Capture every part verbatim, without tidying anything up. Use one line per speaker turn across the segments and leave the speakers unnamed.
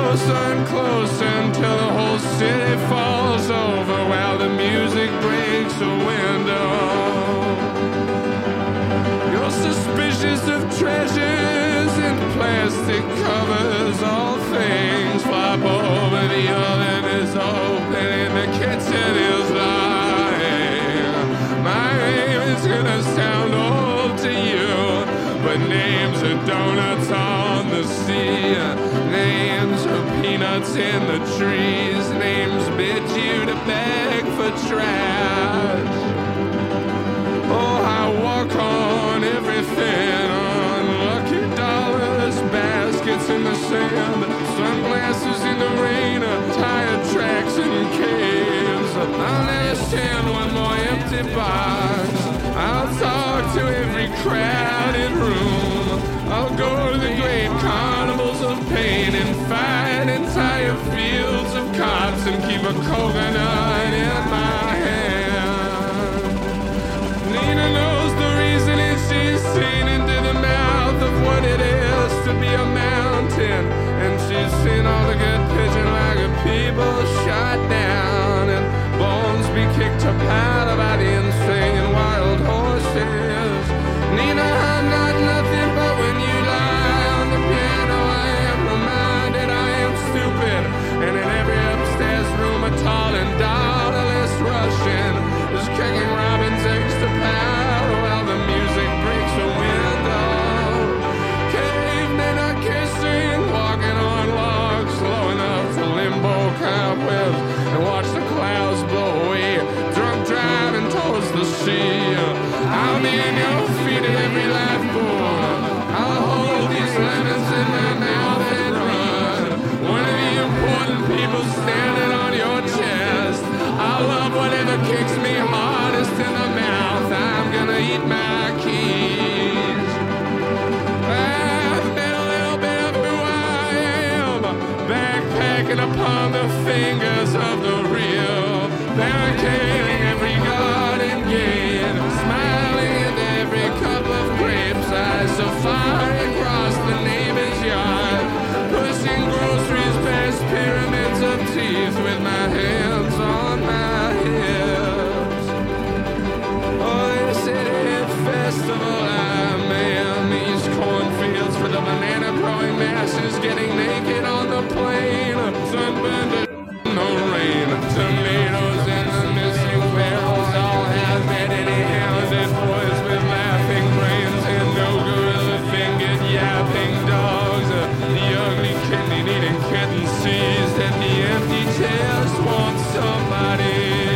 closer and closer until the whole city falls over while the music breaks a window. You're suspicious of treasures in plastic covers. All things flop over, the oven is open and the kitchen is lying. My name is gonna sound old to you, but names are donuts on the sea. Names are peanuts in the trees. Names bid you to beg for trash. Oh, I walk on everything, on lucky dollars, baskets in the sand, sunglasses in the rain, tire tracks in caves. I'll never stand one more empty box. I'll talk to every crowded room. I'll go to the great carnivals of pain and fight entire fields of cops and keep a coconut in my hand. Nina knows the reason and she's seen into the mouth of what it is to be a mountain. And she's seen all the good pigeon-like people shot down and bones be kicked to powder by the insane wild horses. Nina, I'm not nothing but when you lie on the piano I am reminded I am stupid. And in every upstairs room a tall and daughterless Russian is kicking robin's eggs to powder while the music breaks a window. Cavemen are kissing, walking on logs, slow enough to limbo cobwebs and watch the clouds blow away, drunk driving towards the sea. I'll be in your feet at every lifeboat. I'll hold these lemons in my mouth and run. One of the important people standing on your chest. I'll love whatever kicks me hardest in the mouth. I'm gonna eat my keys. I've been a little bit of who I am, backpacking upon the fingers of the real, barricading every garden gate, smiling into every cup of grapes. I safari across the neighbor's yard, pushing groceries past pyramids of teeth with my hands on my hips. Oh, this idiot festival I man, these cornfields for the banana growing masses getting naked on the plain, sunburned in the rain, tomatoes and the missing barrels all have many-handed boys with laughing brains and no gorilla-fingered yapping dogs. The ugly kidney-eating kitten sees that the empty chairs want somebody.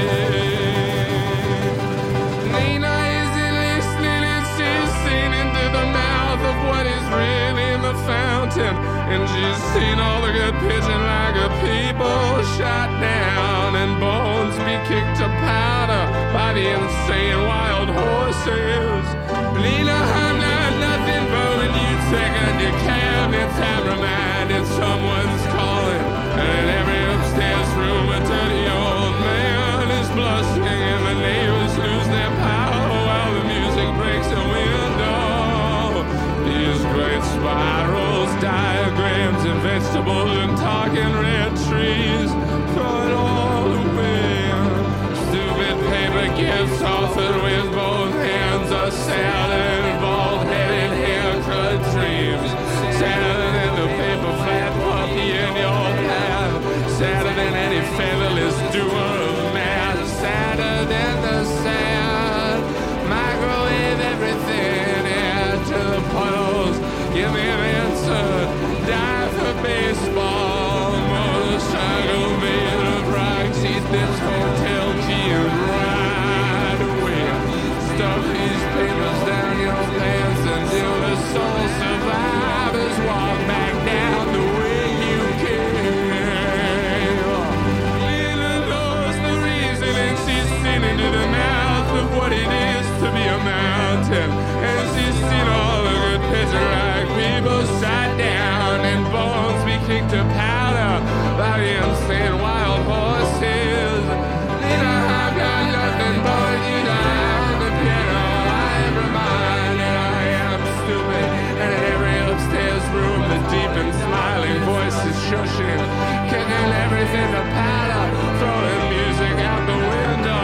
Nina isn't listening and she's seen into the mouth of what is really in the fountain. And she's seen all the good pigeon-like people shot down and bones be kicked to powder by the insane wild horses. Nina, I'm not nothing but when you take on your cabinets, I'm reminded someone's calling. And in every upstairs room a dirty old man is blushing and the neighbors lose their power while the music breaks a window. These great spirals, diagrams and vegetables and talking red trees, throw it all away. Stupid paper gifts offered with both hands, a salad and bald-headed haircut dreams. Sadder than the paper flat puppy in your path, sadder than any featherless doer of math, sadder than the sad. Microwave everything into the puddles, give me an answer, die for baseball, motorcycle made of rocks, eat this hotel key and ride away. Stuff these papers down your pants until the soul survivors walk back down the way you came. Lena knows the reason and she's seen into the mouth of what it is to be a mountain. And she's seen all the good picture-like people shot down and bones be kicked to powder by the insane wild horses. shushing, kicking everything to powder, throwing music out the window.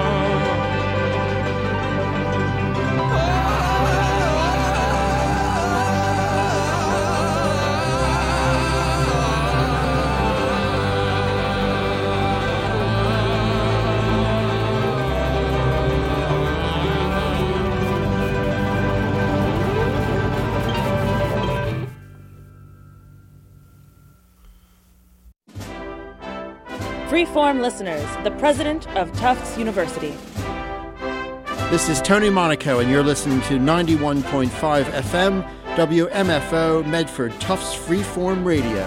Freeform listeners, the president of Tufts University.
This is Tony Monaco, and you're listening to ninety-one point five F M, W M F O, Medford, Tufts Freeform Radio.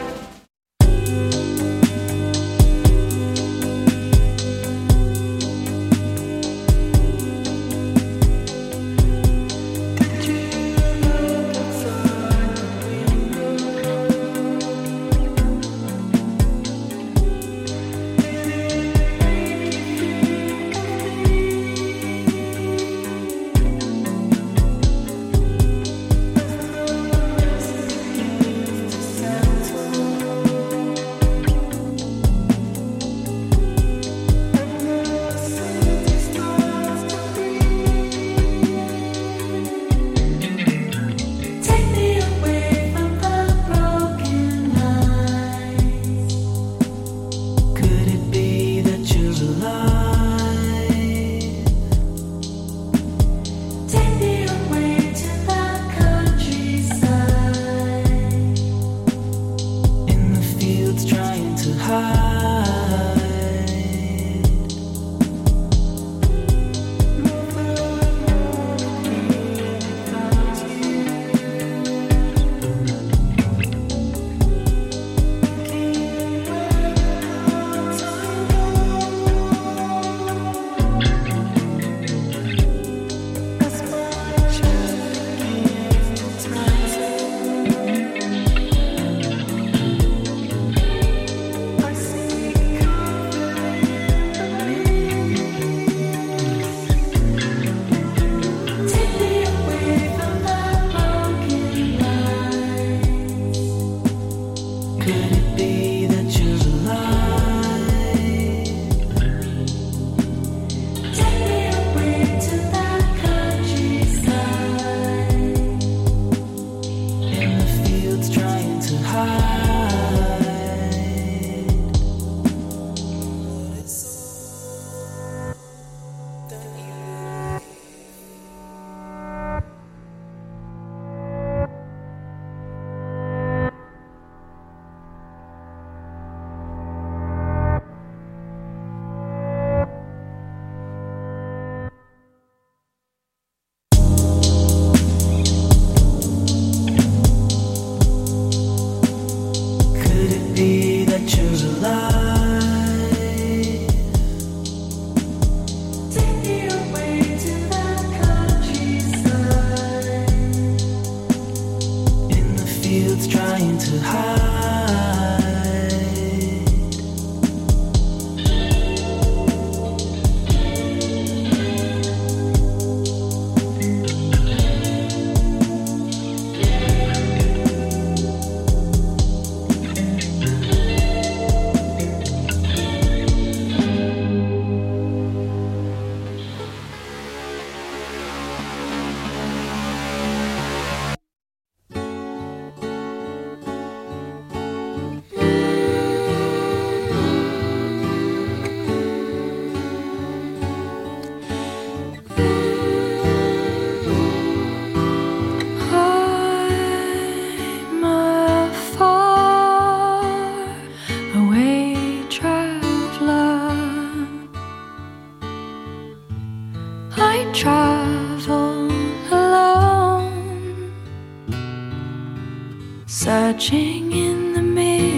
Searching in the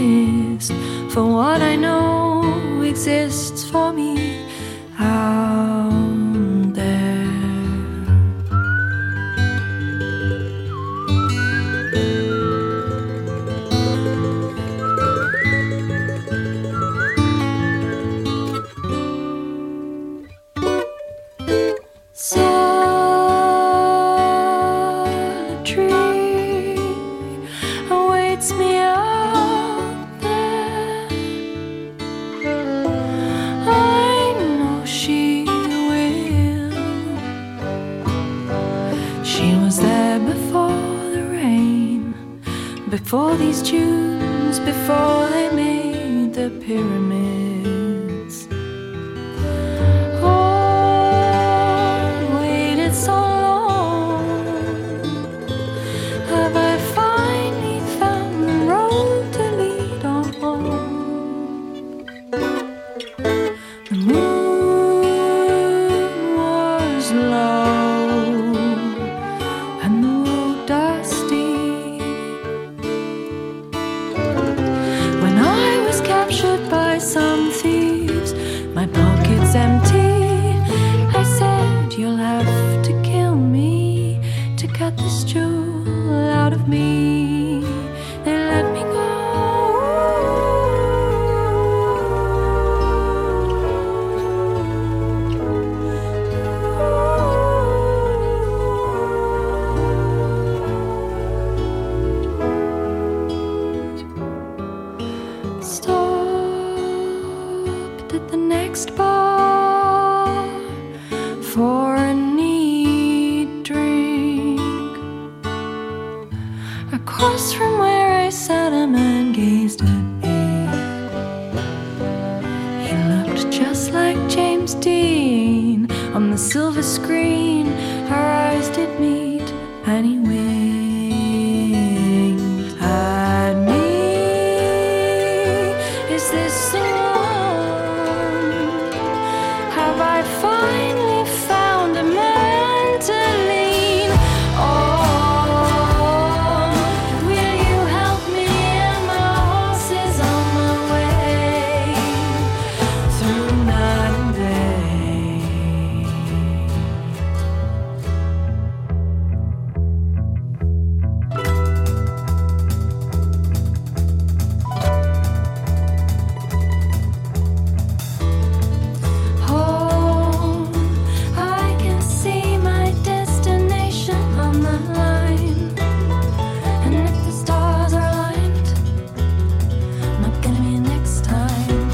mist for what I know exists for me out there. Solitary awaits me out these tunes before they made the pyramids. Oh, waited so long. Have I finally found the road to lead on home? The moon was low and the road dusty. When I was captured by some thieves, my pockets empty, I said, you'll have to kill me to cut this jewel out of me. They let me go. Stopped at the next bar for a neat drink. Across from where I sat, a man gazed at me. He looked just like James Dean on the silver screen. Our eyes did meet and he winked at me. Is this the one? Have I finally found a man to lean on? Will you help me? And my horse is on my way through night and day. Oh, I can see my destination on the line. And if the stars are aligned, not gonna be next time.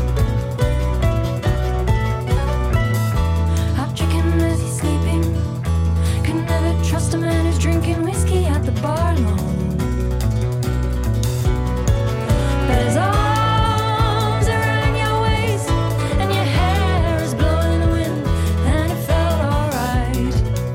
I'll trick him as he's sleeping. Can never trust a man who's drinking whiskey at the bar alone. But his arms around your waist and your hair is blowing in the wind, and it felt alright.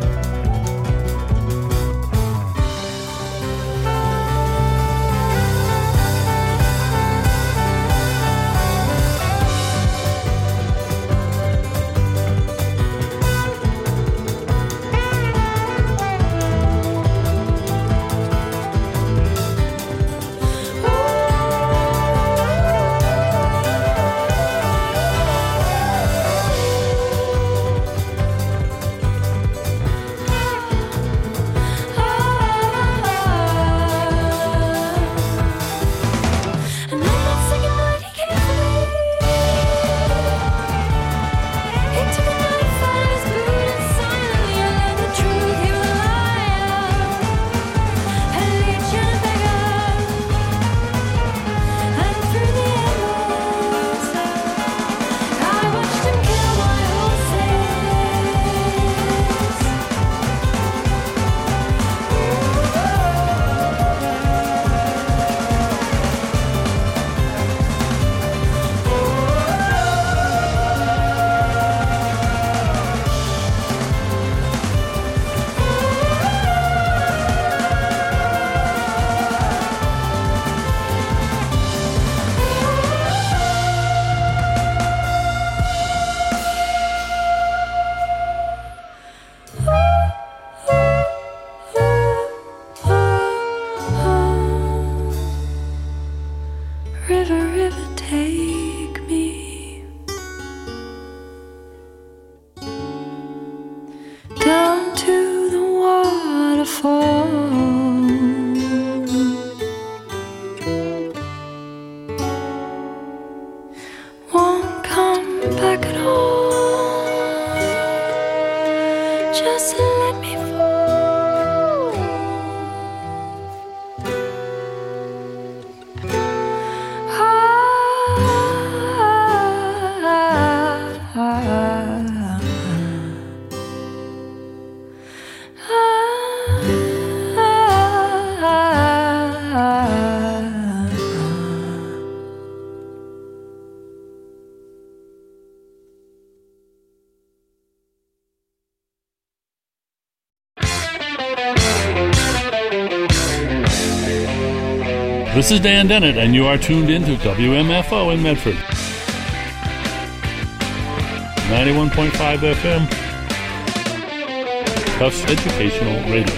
And I'm not singing mighty carefully. He took a knife out of his boot and silently learned the truth. He was a liar, a leech and a beggar. And through the embers, I watched him kill my horses. River, river, take me down to the waterfall. Won't come back at all. Just let me fall. Ah,
This is Dan Dennett, and you are tuned in to W M F O in Medford. ninety-one point five F M, Tufts Educational Radio.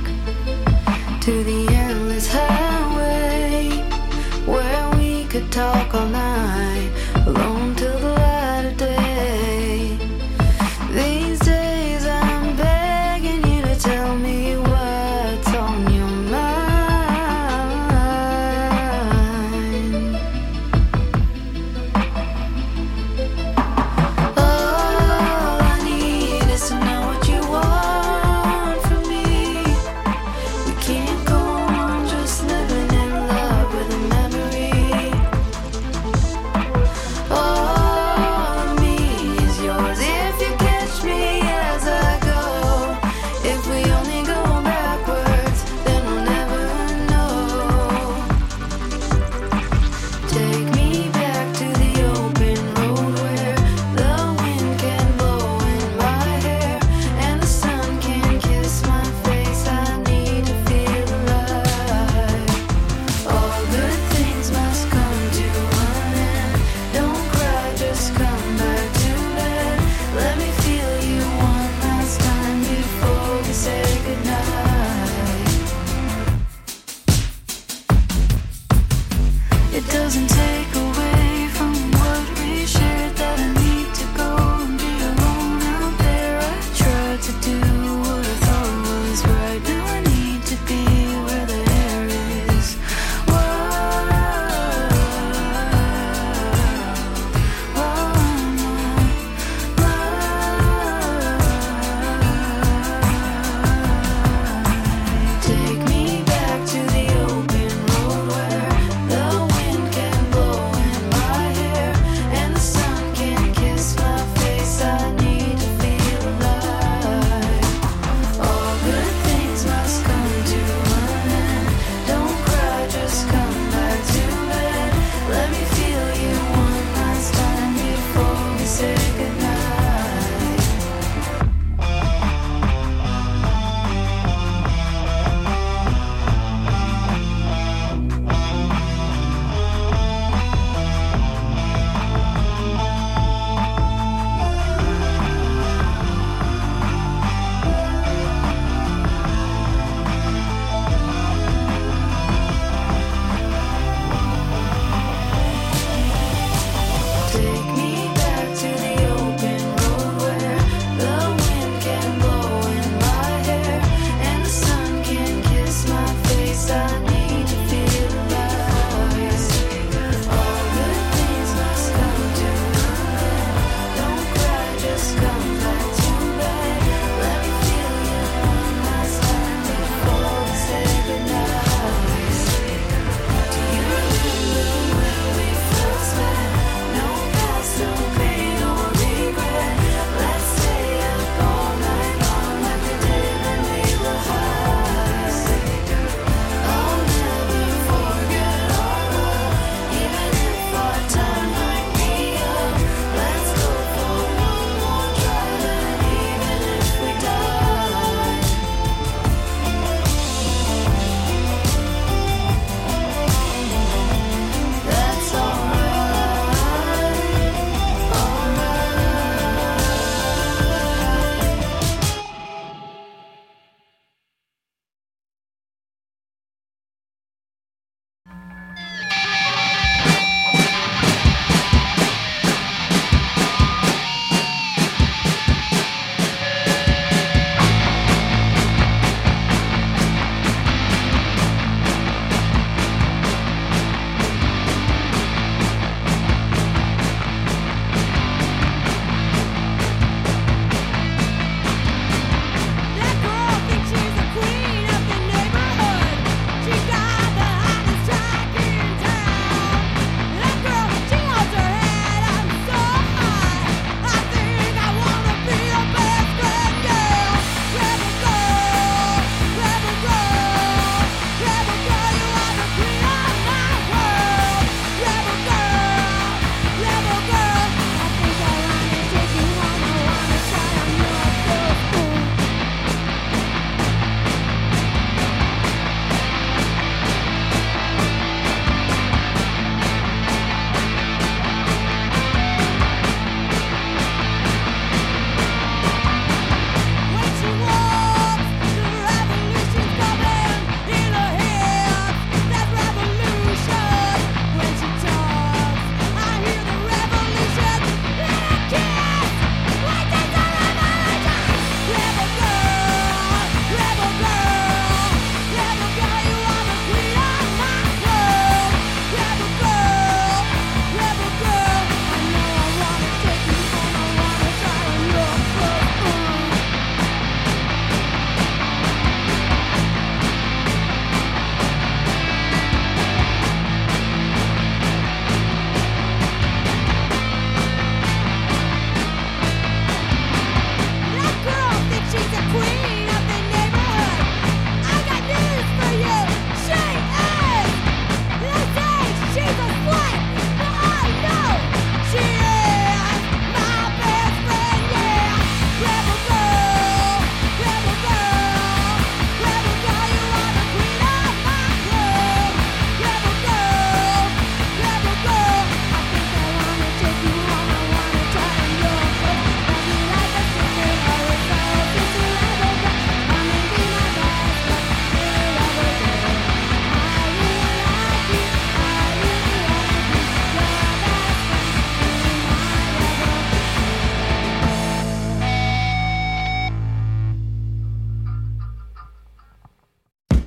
To the endless highway where we could talk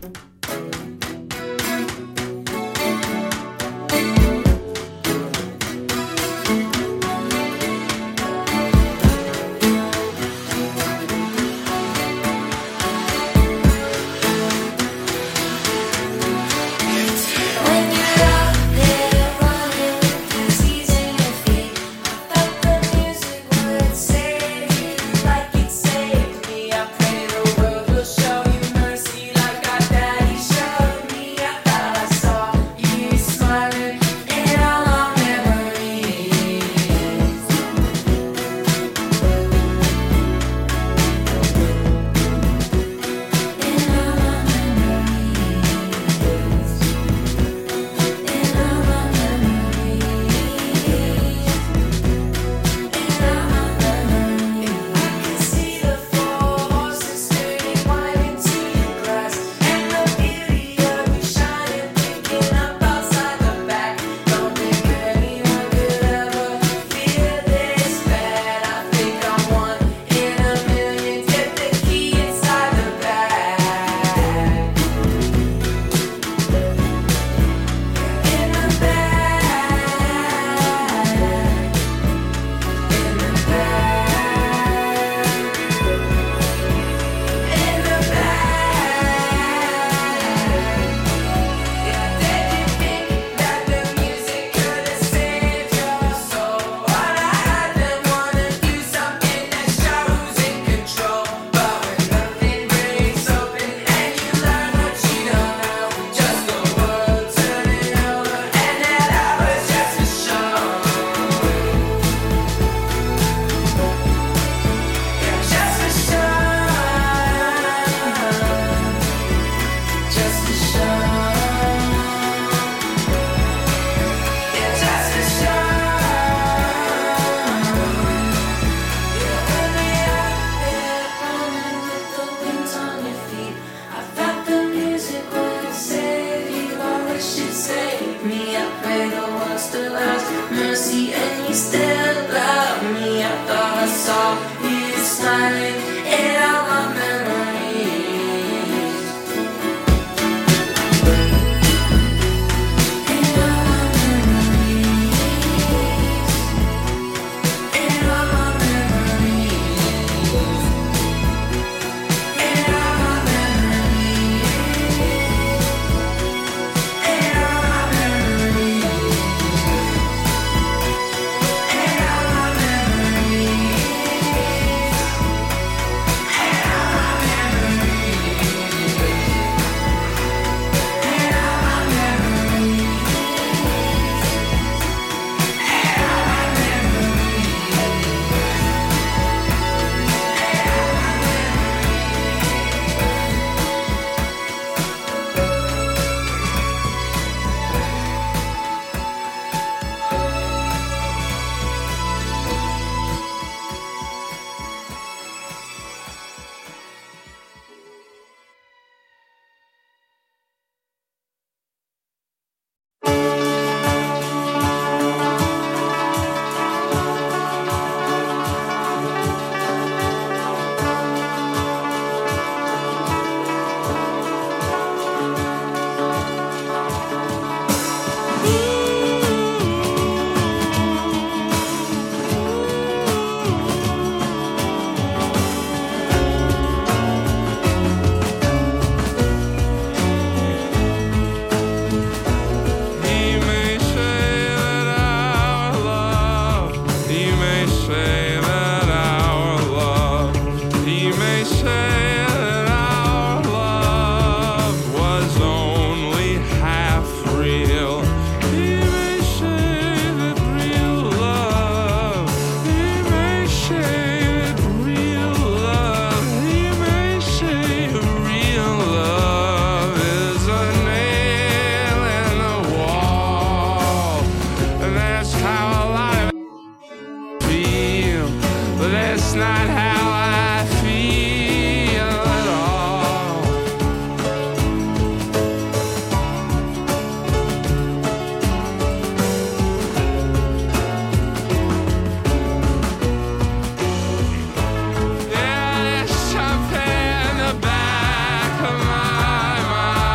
Yeah, there's something in the back of my mind.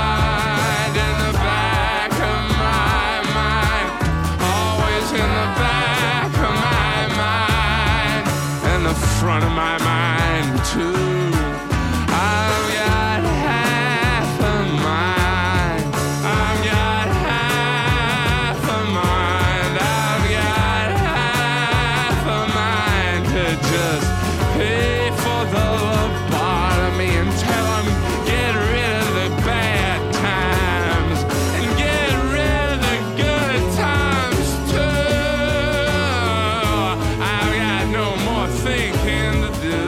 mind too. I've got half a mind. I've got half a mind. I've got half a mind to just pay for the lobotomy and tell them get rid of the bad times and get rid of the good times too. I've got no more thinking to do.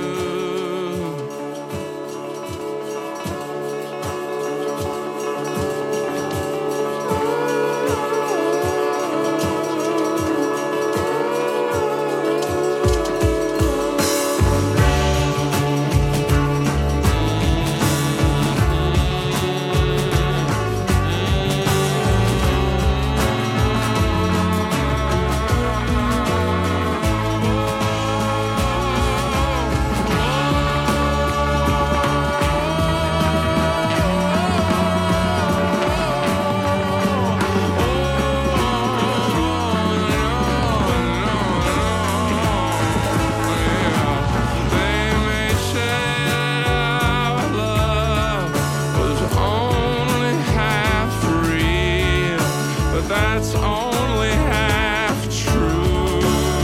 They may say our love was only half real, but that's only half true.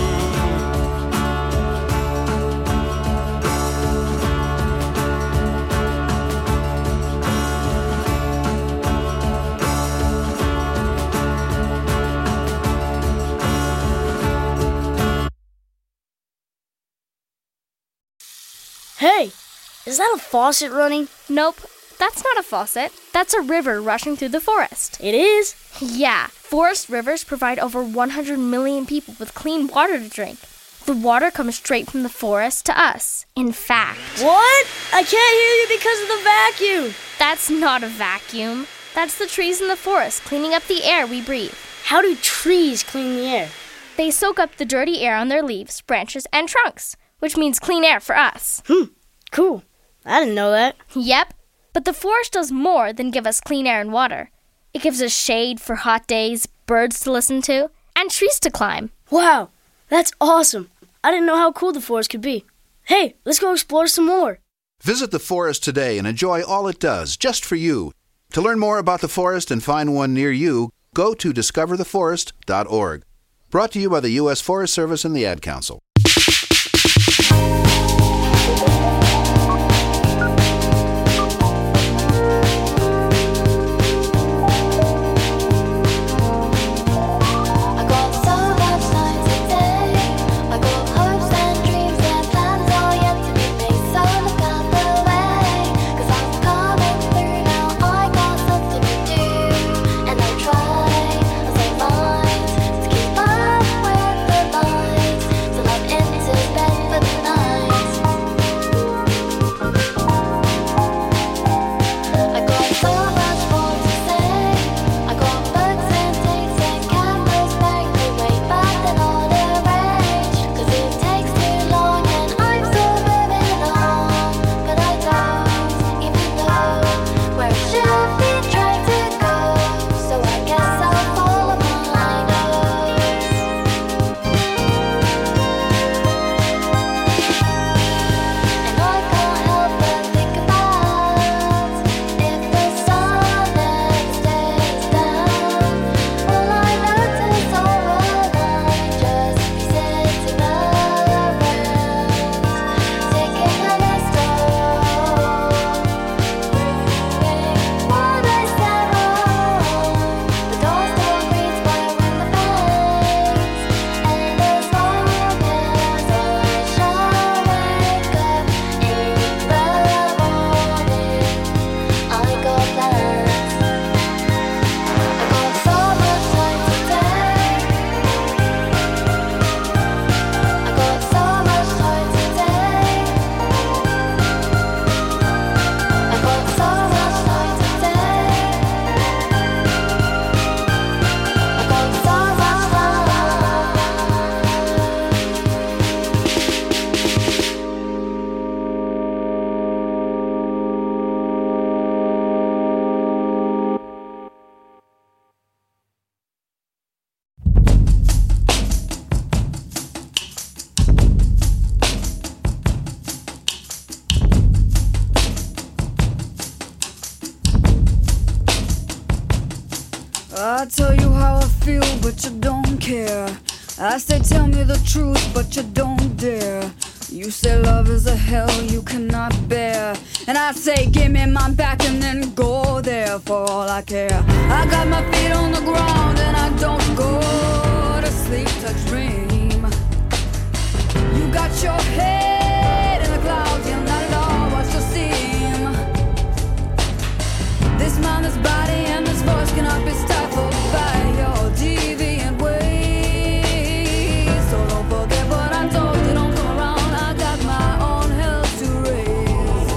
Hey, is that a faucet running?
Nope, that's not a faucet. That's a river rushing through the forest.
It is?
Yeah, forest rivers provide over one hundred million people with clean water to drink. The water comes straight from the forest to us. In fact,
What? I can't hear you because of the vacuum.
that's not a vacuum. That's the trees in the forest cleaning up the air we breathe.
How do trees clean the air?
They soak up the dirty air on their leaves, branches, and trunks, which means clean air for us.
Hmm, cool. I didn't know that.
Yep, but the forest does more than give us clean air and water. It gives us shade for hot days, birds to listen to, and trees to climb.
Wow, that's awesome. I didn't know how cool the forest could be. Hey, let's go explore some more.
Visit the forest today and enjoy all it does, just for you. To learn more about the forest and find one near you, go to discover the forest dot org. Brought to you by the U S Forest Service and the Ad Council.
I got so much time today. I got hopes and dreams and plans all yet to be made. So look out the way, 'cause I'm coming through now. I got something to do, and I try as I might to keep up with the lines, so that
I tell you how I feel, but you don't care. I say tell me the truth, but you don't dare. You say love is a hell you cannot bear, and I say give me my back and then go there for all I care. I got my feet on the ground and I don't go to sleep to dream. You got your head in the clouds, you're not at all what you seem. This mind, this body and this voice cannot be stifled by your deviant ways. So don't forget what I told you, don't come around. I got my own hell to raise.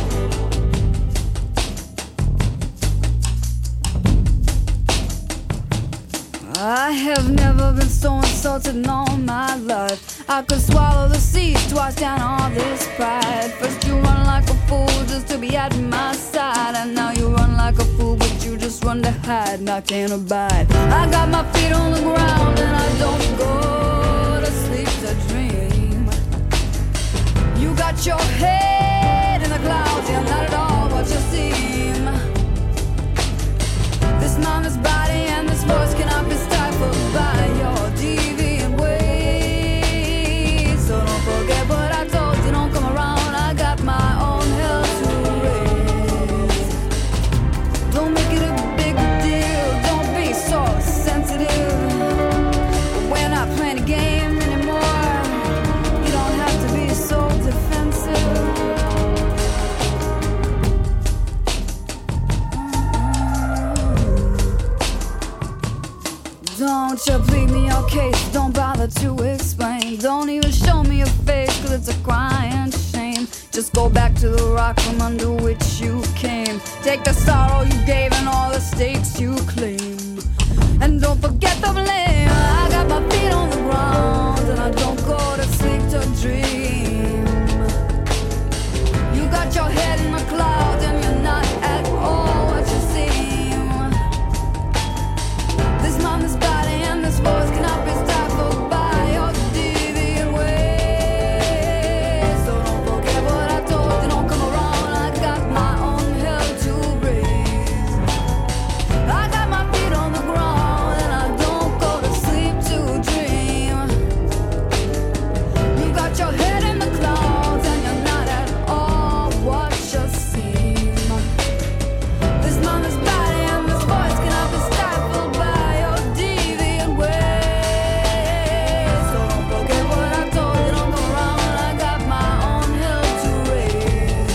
I have never been so insulted in all my life. I could swallow the seas twice down all this pride. First you run like a fool just to be at my side, and now you run like a fool but you just run to hide, and I can't abide. I got my feet on the ground and I don't go to sleep to dream. You got your head in the clouds, you're not at all what you seem. This mind, this body and this voice cannot be stifled by your deviant ways. So don't forget what I told you, don't come around. I got my own hell to raise. Don't make it a big deal, don't be so sensitive. We're not playing a game anymore. You don't have to be so defensive. Don't you plead me your case, don't bother to explain. Don't even show me your face, cause it's a crying shame. Just go back to the rock from under which you came. Take the sorrow you gave and all the stakes you claim, and don't forget the blame. I got my feet on the ground and I don't go to sleep to dream. You got your head in the clouds and you're not at all what you seem. This mind, this body and this voice cannot be stifled by your deviant ways. So don't forget what I told you, don't come around. I got my own hell to raise. I got my feet on the ground and I don't go to sleep to dream. You got your head in the clouds and you're not at all what you seem. This mind, this body and this voice cannot be stifled by your deviant ways. So don't forget what I told you, don't come around. I got my own hell to raise.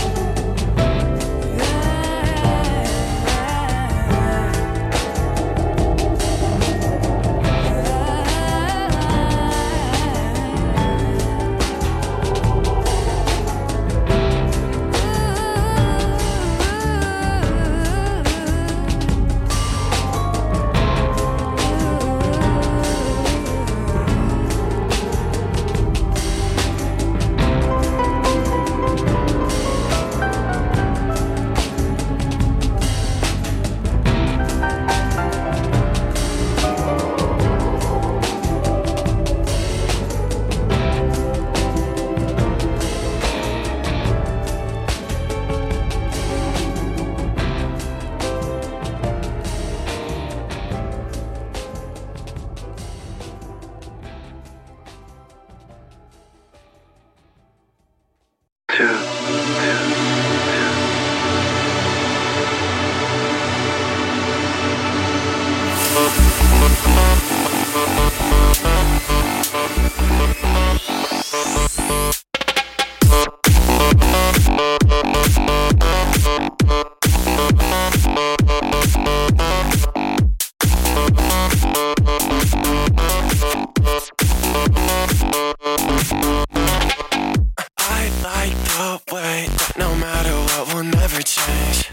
I like the way that no matter what will never change.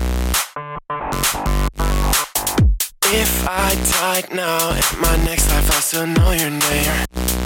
If I died now, in my next life I'll still know your name.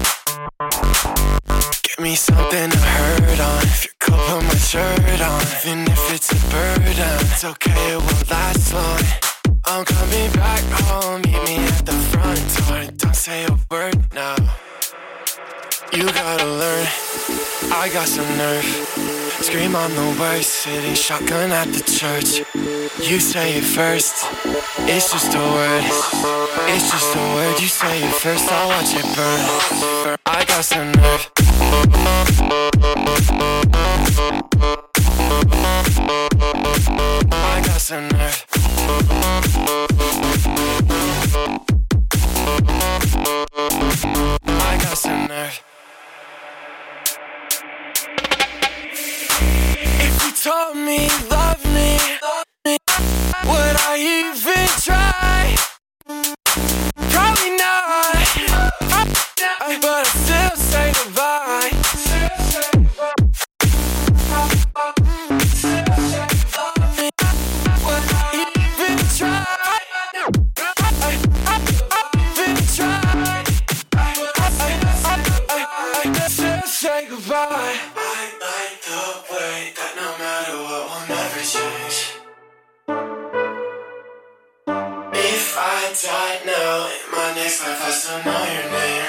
Give me something to hurt on. If you could put my shirt on, even if it's a burden, it's okay, it won't last long. I'm coming back home, meet me at the front door. Don't say a word now. You gotta learn, I got some nerve. Scream on the worst, sitting shotgun at the church. You say it first, it's just a word. It's just a word, you say it first, I'll watch it burn. I got some nerve. I got some nerve. I got some nerve. If you told me, love me, would I even try? Probably not, but I still say goodbye. Would I even try? Even try? Still say goodbye. If I died now, in my next life I still know your name.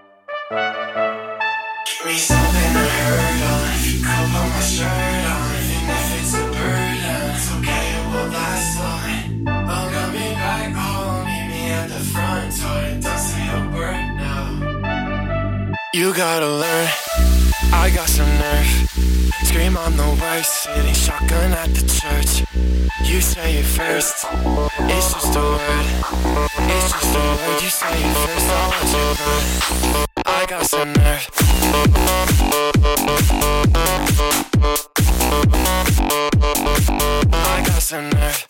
Give me something to hurt on. If you could put my shirt on, even if it's a burden, it's okay, it won't last long. I'm coming back home, meet me at the front door. Don't say a word now. You gotta learn, I got some nerve. Scream on the worst, sitting shotgun at the church. You say it first, it's just a word. It's just a word, you say it first, I'll watch it burn. I got some nerve. I got some nerve.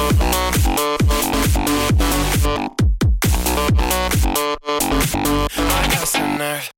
I got some nerve.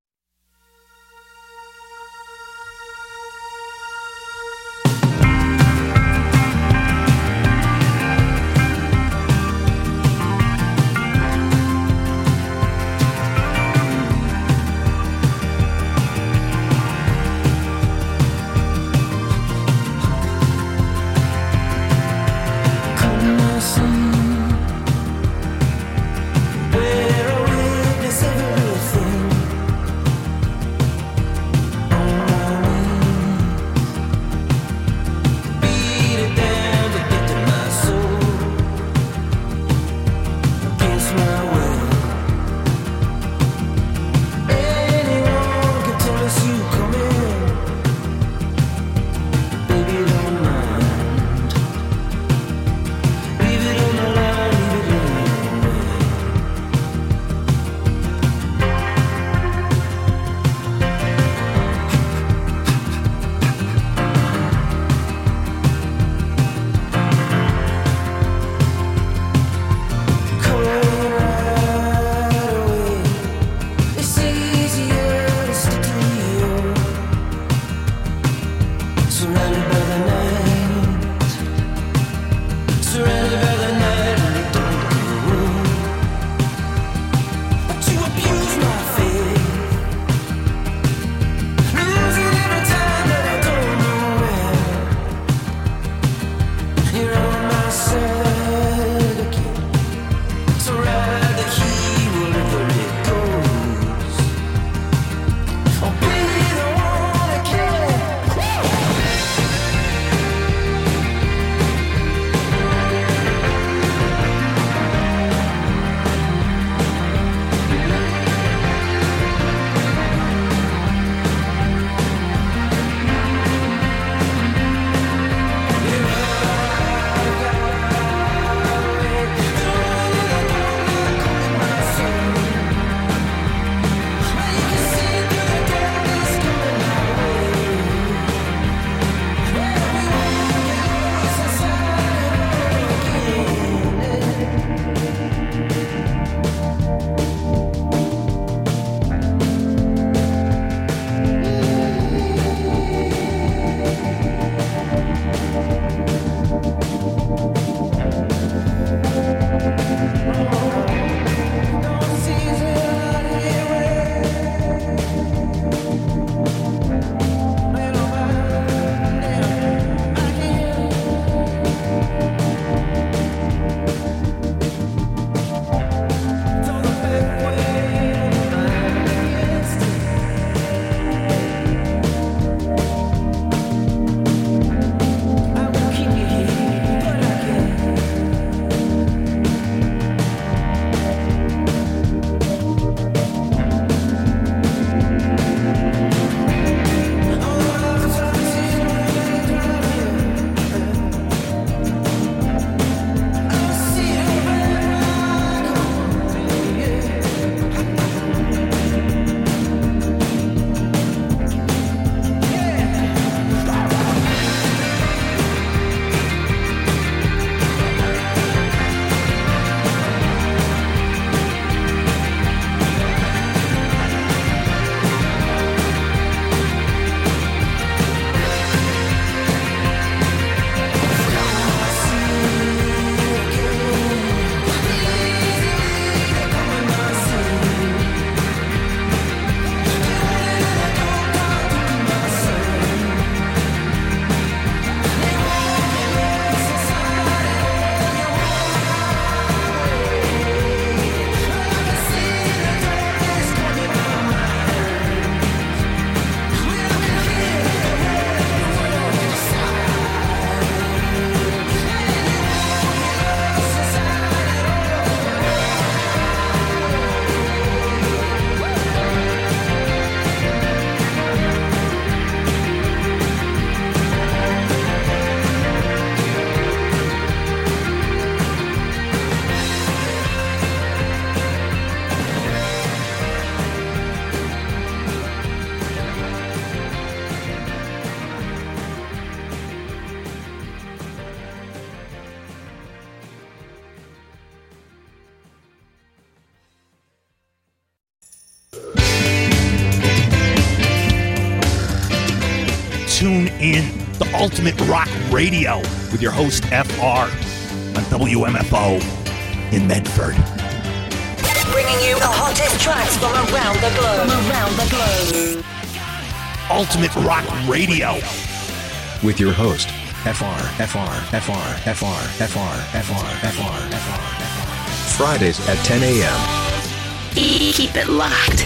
in the Ultimate Rock Radio with your host F R on W M F O in Medford.
Bringing you the hottest tracks from around the globe. From around the globe.
Ultimate Rock Radio
with your host F R, F R, F R, F R, F R, F R, F R, F R. Fridays at ten a.m.
Keep it locked.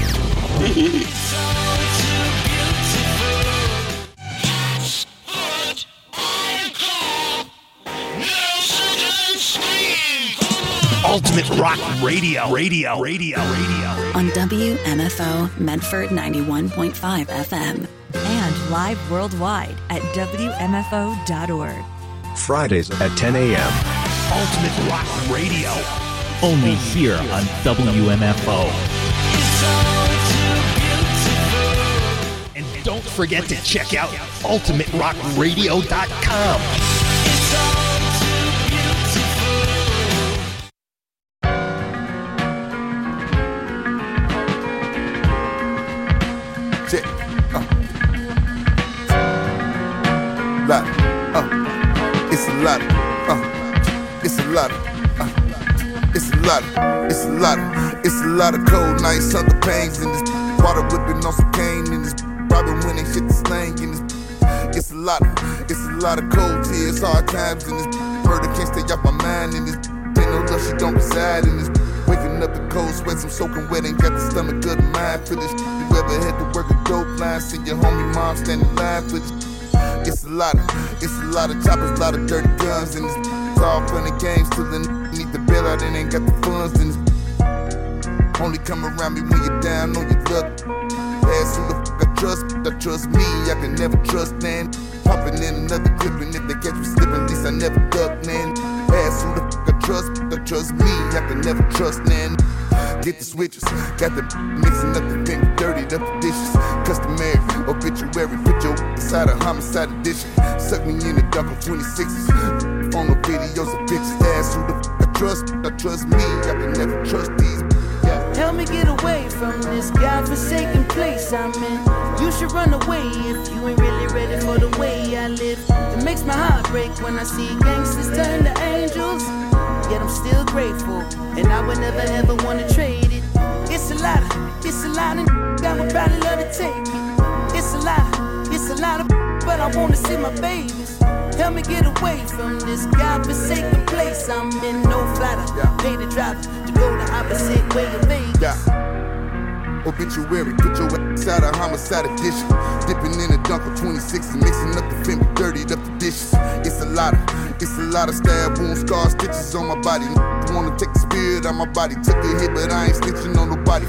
Ultimate Rock Radio, Radio, Radio, Radio.
On W M F O Medford ninety-one point five F M.
And live worldwide at W M F O dot org.
Fridays at ten a.m.
Ultimate Rock Radio. Only here on W M F O. And don't forget to check out ultimate rock radio dot com.
Check. Uh. Lot. Uh. It's a lot. Uh. It's a lot. Uh. It's a lot. It's a lot. It's a lot of cold nights, hunger pains in this water whipping on some cane in this. Robbing when they shit the slang in this. It's a lot. It's a lot of cold tears, hard times in this. Murder can't stay off my mind in this. Ain't no love, she don't reside in this. Waking up in cold sweats, I'm soaking wet, ain't got the stomach, good mind for this. You ever had to work a dope line, see your homie mom standing in line for this. It's a lot of, it's a lot of choppers, a lot of dirty guns in this. It's all fun and games till the n- need the bail out and ain't got the funds in this. Only come around me when you're down on your luck. Ask who the f*** I trust, but I trust me, I can never trust man. Popping in another clip and if they catch me slipping, at least I never duck man. Ask who the f*** I trust, but I trust me, I can never trust man. Get the switches, got the mixing up the finger, dirtied up the dishes. Customary, obituary, put your inside a homicide edition. Suck me in the dark on twenty-sixes. On the videos of bitches, ask who the f*** I trust, but I trust me, I can never trust these. Yeah.
Help me get away from this godforsaken place I'm in. You should run away if you ain't really ready for the way I live. It makes my heart break when I see gangsters turn to angels. Yet I'm still grateful, and I would never ever wanna trade it. It's a lot of, it's a lot of I would probably love to take it. It's a lot of, it's a lot of but I wanna see my babies. Help me get away from this godforsaken place I'm in. No flatter, yeah. Pay the driver to go the opposite way of Vegas.
Yeah. Obituary, put your ass out of homicide edition. Dipping in a dunk of twenty-six and mixing up the fin with dirtied up the dishes. It's a lot of, it's a lot of stab wounds, scars, stitches on my body. Wanna take the spirit out my body. Took a hit, but I ain't snitching on nobody.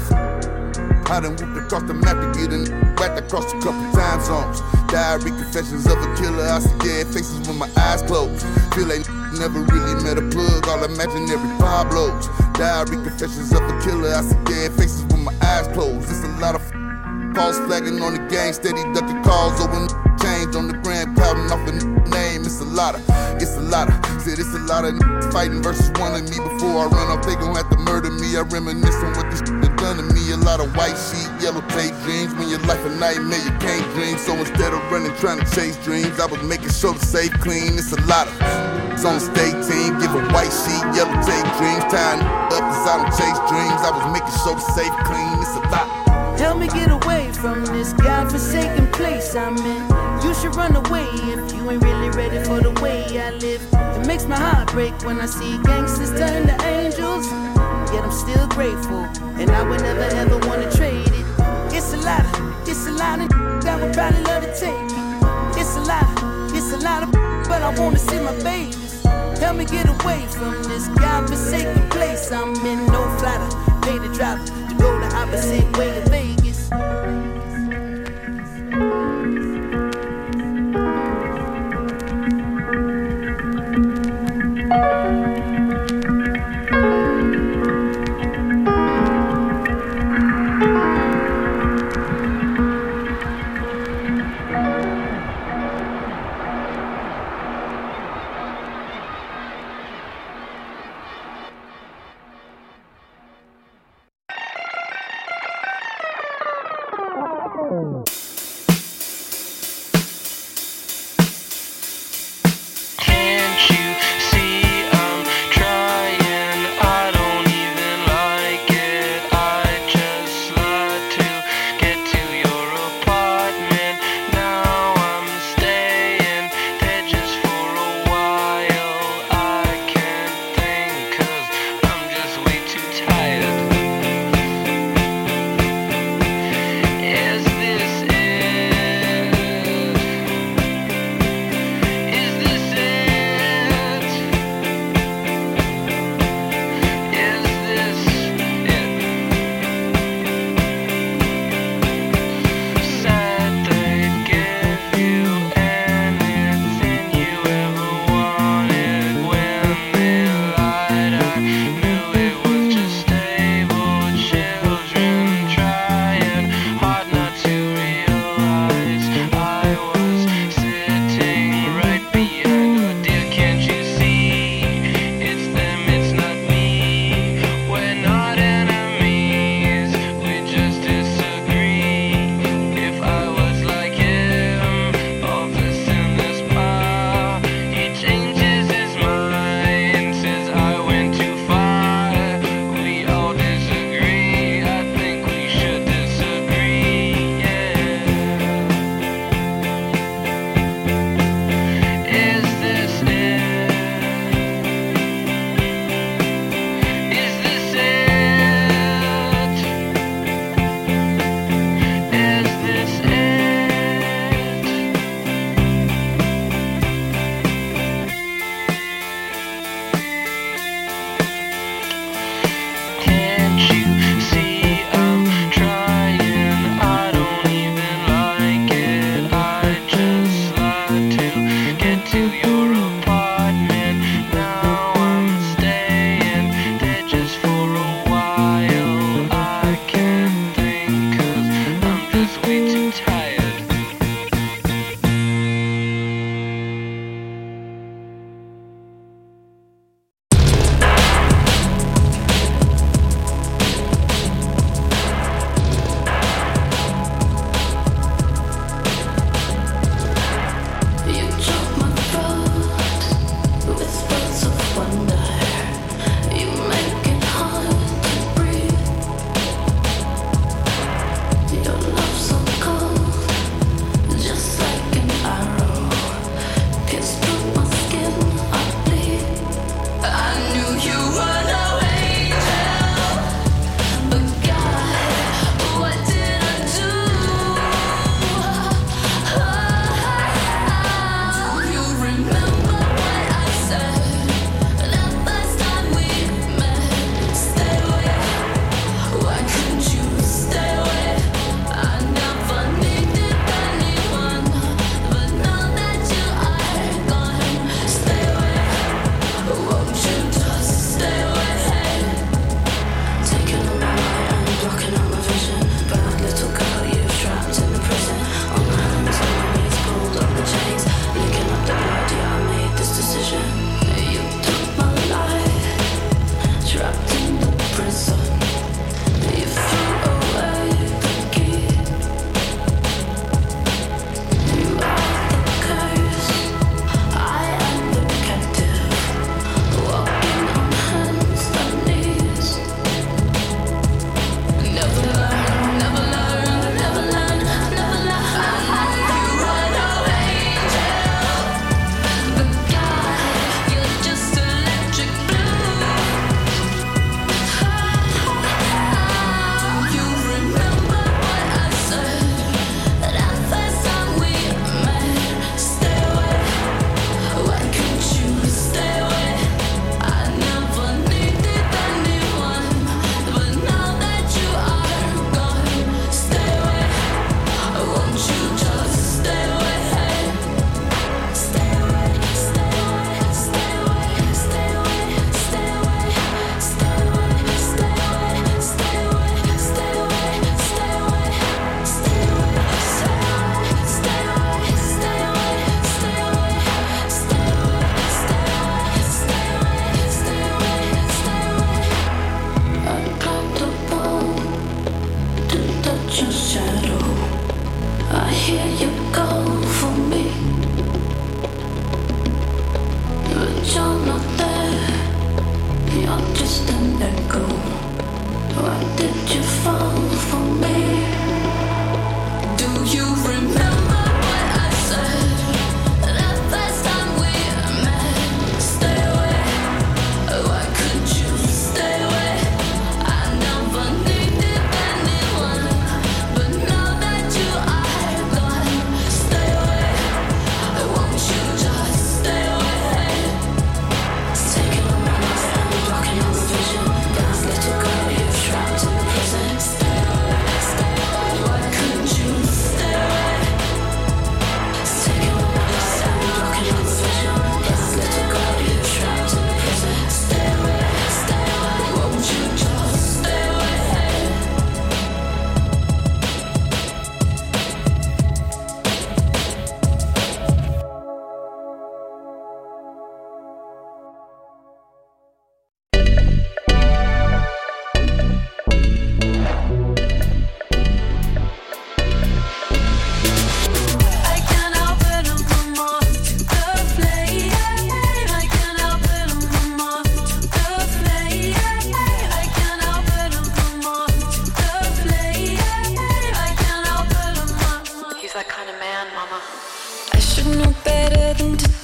I done whooped across the map to get in, whacked across a couple time zones. Diary confessions of a killer, I see dead faces with my eyes closed. Feel like never really met a plug, all imaginary Pablos. Diary confessions of a killer, I see dead faces with my eyes closed. It's a lot of false flagging on the gang, steady ducking calls over change on the gram, pouting off a name. It's a lot of, it's a lot of, said it's a lot of fighting versus one of me. Before I run off, they gon' have to murder me. I reminisce on what this shit done to me. A lot of white sheet, yellow tape dreams. When your life a nightmare, you can't dream. So instead of running, trying to chase dreams, I was making sure to save clean. It's a lot of, it's on the state team, give a white sheet, yellow tape dreams. Tying up as I don't chase dreams. I was making sure to save clean. It's a lot.
Help me get away from this godforsaken place I'm in. You should run away if you ain't really ready for the way I live. It makes my heart break when I see gangsters turn to angels. Yet I'm still grateful, and I would never ever wanna trade it. It's a lot of, it's a lot of I would probably love to take it. It's a lot of, it's a lot of but I wanna see my babies. Help me get away from this godforsaken place I'm in. No flatter, pay the driver to go the opposite way of Vegas.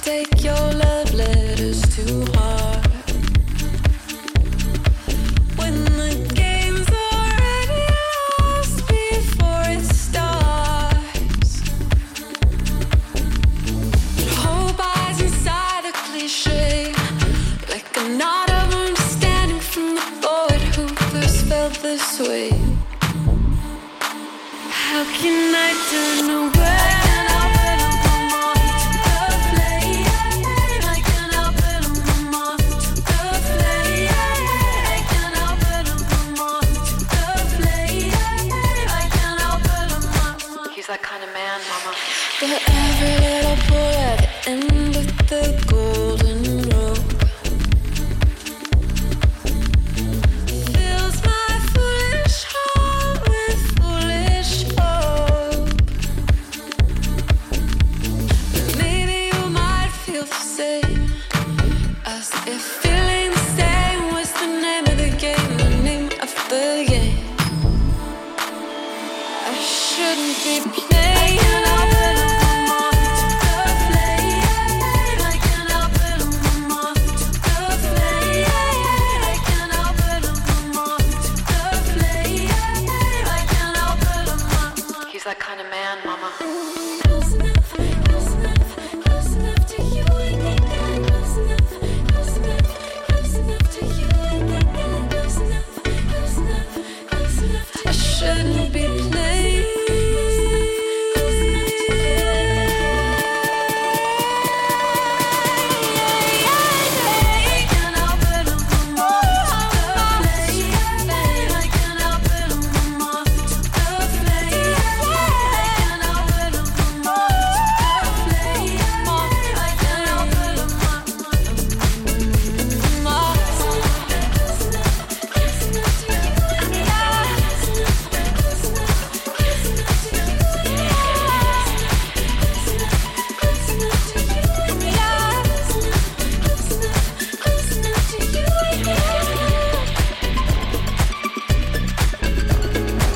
take your